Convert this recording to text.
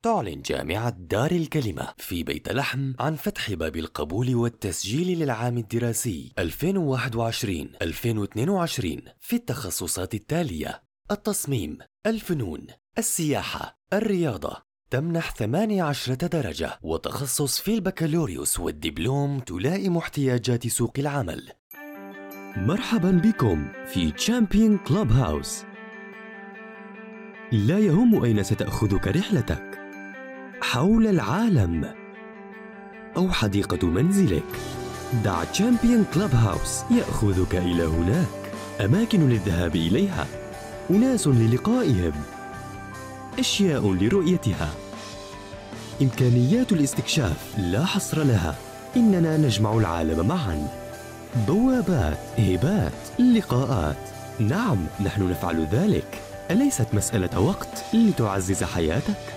تعلن جامعة دار الكلمة في بيت لحم عن فتح باب القبول والتسجيل للعام الدراسي 2021-2022 في التخصصات التالية: التصميم، الفنون، السياحة، الرياضة. تمنح 18 درجة وتخصص في البكالوريوس والدبلوم تلائم احتياجات سوق العمل. مرحبا بكم في تشامبيون كلوب هاوس. لا يهم أين ستأخذك رحلتك، حول العالم أو حديقة منزلك، دع تشامبيون كلوب هاوس يأخذك إلى هناك. أماكن للذهاب إليها، أناس للقائهم، أشياء لرؤيتها، إمكانيات الاستكشاف لا حصر لها. إننا نجمع العالم معاً. بوابات، هبات، لقاءات. نعم، نحن نفعل ذلك. أليست مسألة وقت لتعزز حياتك؟